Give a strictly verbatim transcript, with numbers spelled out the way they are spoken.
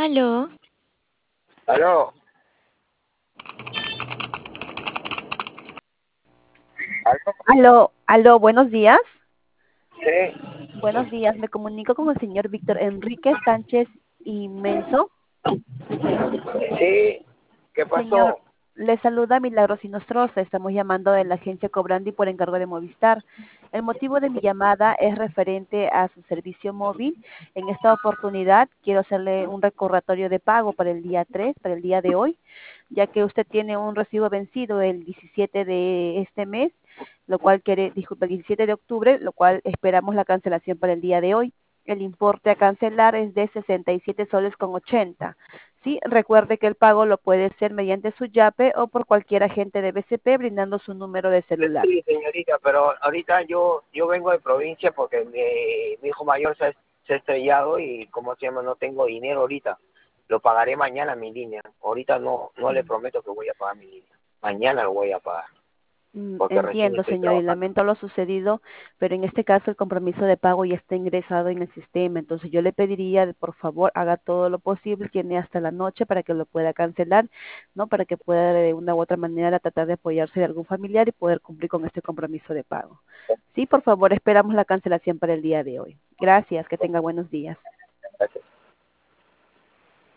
Aló, Aló, aló, Aló, aló, buenos días. sí, Buenos días, me comunico con el señor Víctor Enrique Sánchez y Menso. sí, ¿qué Señor, pasó? le saluda Milagros Inostroza. Estamos llamando de la agencia Cobrandi por encargo de Movistar. El motivo de mi llamada es referente a su servicio móvil. En esta oportunidad quiero hacerle un recordatorio de pago para el día tres, para el día de hoy, ya que usted tiene un recibo vencido el diecisiete de este mes, lo cual quiere, disculpe, el diecisiete de octubre, lo cual esperamos la cancelación para el día de hoy. El importe a cancelar es de sesenta y siete soles con ochenta. Sí, recuerde que el pago lo puede hacer mediante su yape o por cualquier agente de B C P brindando su número de celular. Sí, señorita, pero ahorita yo yo vengo de provincia porque mi, mi hijo mayor se, ha- se ha estrellado y, ¿cómo se llama? No tengo dinero ahorita. Lo pagaré mañana mi línea. Ahorita no no le prometo que voy a pagar mi línea. Mañana lo voy a pagar Mm, porque recién Entiendo, estoy señor, y trabajando. lamento lo sucedido, pero en este caso el compromiso de pago ya está ingresado en el sistema. Entonces yo le pediría, por favor, haga todo lo posible, tiene hasta la noche para que lo pueda cancelar, ¿no? Para que pueda de una u otra manera tratar de apoyarse de algún familiar y poder cumplir con este compromiso de pago. Sí, por favor, esperamos la cancelación para el día de hoy. Gracias, que tenga buenos días. Gracias.